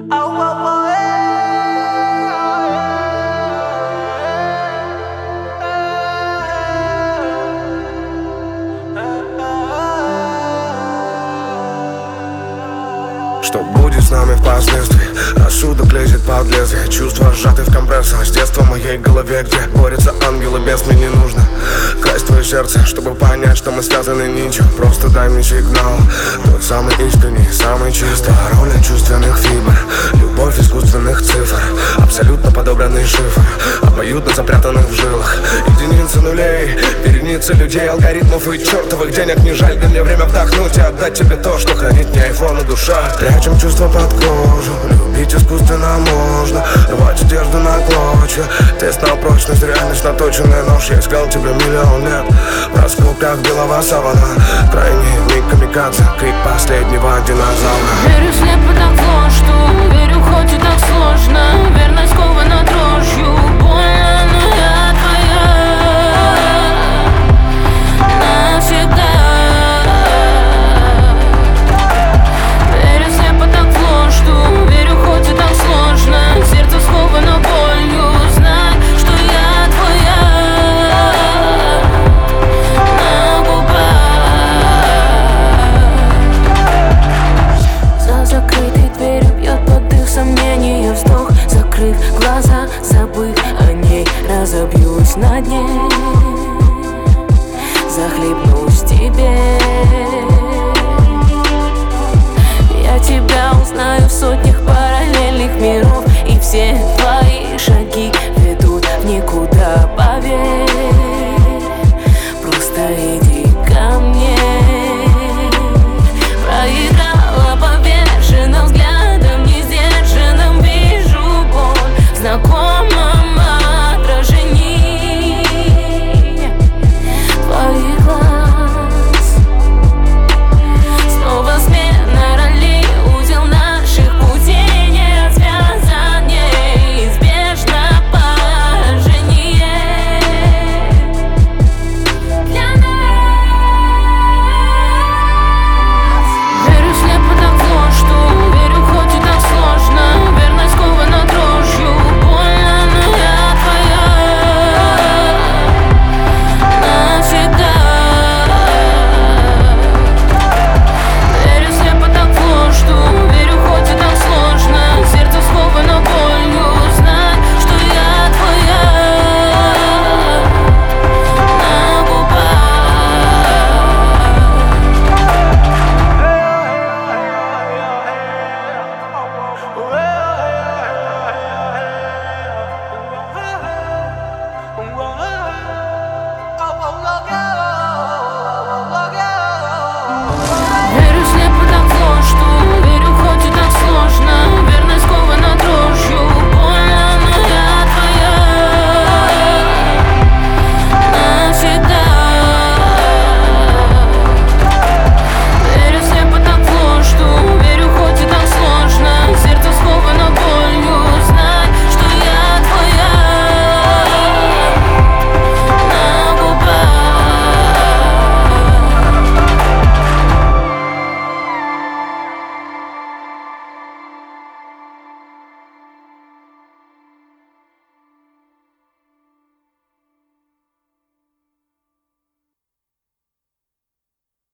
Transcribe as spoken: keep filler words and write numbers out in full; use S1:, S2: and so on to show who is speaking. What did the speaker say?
S1: Что будет с нами впоследствии? Рассудок лезет под лезвие. Чувства сжаты в компрессор. С детства в моей голове, где борются ангелы, без мне не нужно красть твое сердце, чтобы понять, что мы связаны нитью. Просто дай мне сигнал, тот самый искренний, самый чистый. Пароль от чувственных фибр, любовь искусственных цифр, абсолютно подобранный шифр, обоюдно запрятанных в жилах. Единицы нулей, вереницы людей, алгоритмов и чертовых денег. Не жаль, для мне время вдохнуть и отдать тебе то, что хранит мне айфон и душа. Прячем чувства под кожу, любить искусственно можно, рвать одежду на клочья. Тест на прочность, реальность наточенная нож. Я искал тебя миллион лет в раскопках белого савана. Крайний миг камикадзе, крик последнего динозавра.
S2: Верю слепо,